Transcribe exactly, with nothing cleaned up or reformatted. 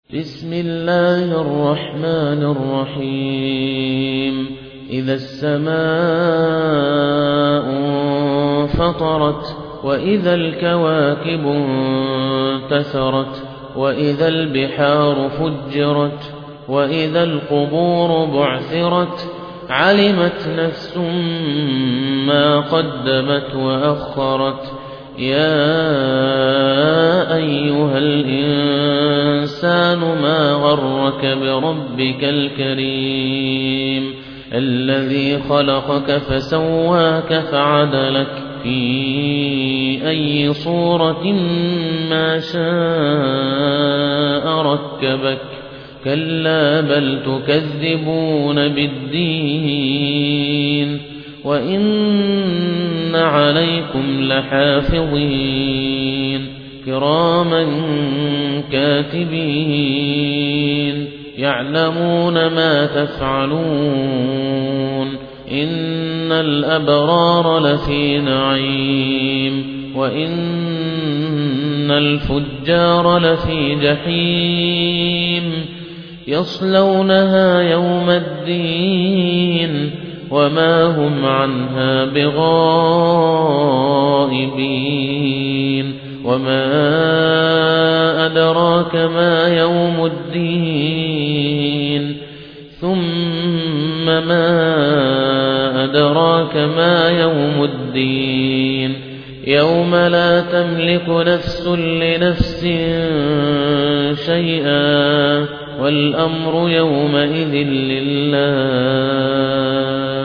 بسم الله الرحمن الرحيم إذا السماء انفطرت وإذا الكواكب انتثرت وإذا البحار فجرت وإذا القبور بعثرت علمت نفس ما قدمت وأخرت يا أيها الإنسان ما غرك بربك الكريم الذي خلقك فسواك فعدلك في أي صورة ما شاء ركبك كلا بل تكذبون بالدين وإن عليكم لحافظين كراما كاتبين يعلمون ما تفعلون إن الأبرار لفي نعيم وإن الفجار لفي جحيم يصلونها يوم الدين وما هم عنها بغائبين وما أدراك ما يوم الدين ثم ما أدراك ما يوم الدين يوم لا تملك نفس لنفس شيئا والأمر يومئذ لله